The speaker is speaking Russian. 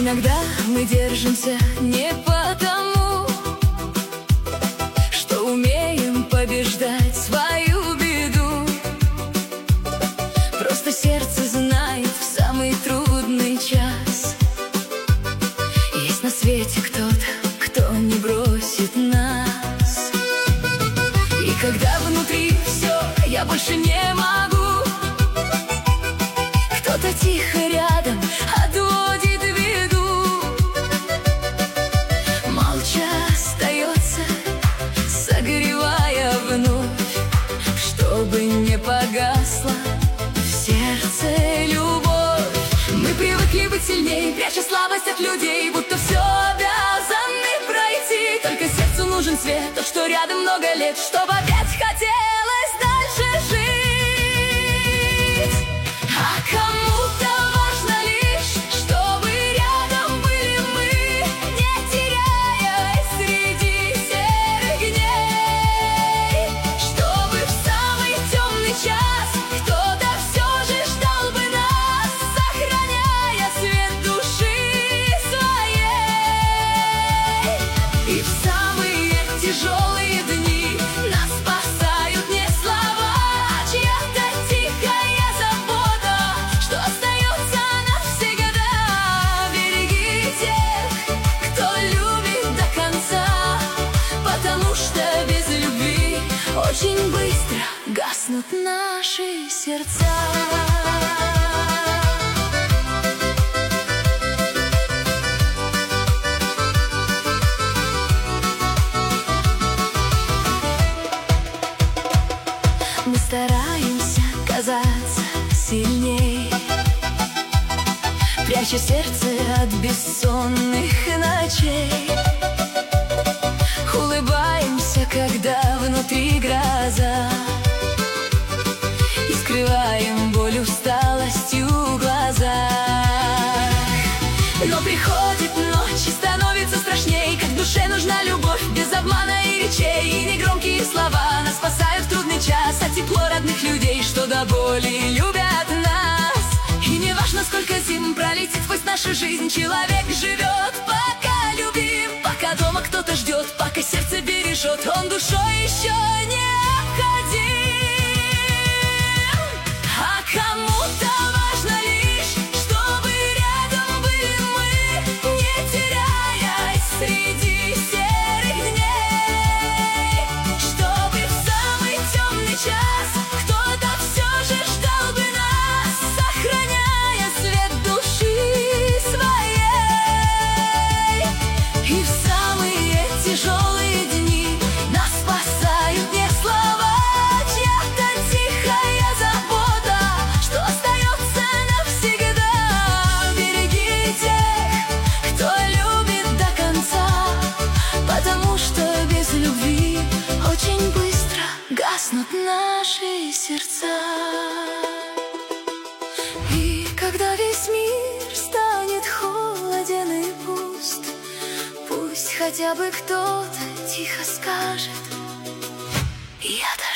Иногда мы держимся не потому, что умеем побеждать свою беду. Просто сердце знает в самый трудный час есть на свете кто-то, кто не бросит нас. И когда внутри все, я больше не могу, кто-то тихо рядом отводит беду. Молча остается, согревая вновь, чтобы не погасла в сердце любовь. Мы привыкли быть сильнее, пряча слабость от людей, будто все обязаны пройти. Только сердцу нужен свет, тот, что рядом много лет, чтобы опять хотелось дальше жить. А кому-то важно лишь, чтобы рядом были мы, не теряясь среди серых дней. Чтобы в самый темный час кто-то все же ждал бы нас, сохраняя свет души своей. И в самые тяжелые дни нас спасают не слова, а чья-то тихая забота, что остается навсегда. Береги тех, кто любит до конца, потому что без любви очень быстро гаснут наши сердца. Мы стараемся казаться сильней, пряча сердце от бессонных ночей. Улыбаемся, когда внутри гроза, и скрываем боль усталостью в глазах. Но приходит ночь и становится страшней, как в душе нужна любовь без обмана и речей. И негромкие слова нас спасают в трудный час, а тепло родных людей, что до боли любят нас. И не важно, сколько зим пролетит сквозь нашу жизнь, человек живет, пока любим, пока дома кто-то ждет, пока сердце бережет, он душой еще необходим. А кому-то важно лишь, чтобы рядом были мы, не теряясь среди серых дней. Чтобы в самый темный час кто-то все же ждал бы нас, сохраняя свет души своей. И в самые тяжелые дни нас спасают не слова, а чья-то тихая забота, что остается навсегда. Береги тех, кто любит до конца, потому что без любви очень быстро гаснут наши сердца. И когда весь мир станет холоден и пуст, пусть хотя бы кто-то тихо скажет: я